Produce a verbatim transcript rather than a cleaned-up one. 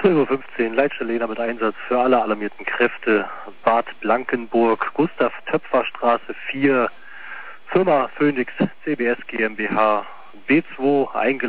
zwölf Uhr fünfzehn, Leitstelle mit Einsatz für alle alarmierten Kräfte. Bad Blankenburg, Gustav Töpfer Straße vier, Firma Phoenix C B S GmbH, B zwei eingeleitet.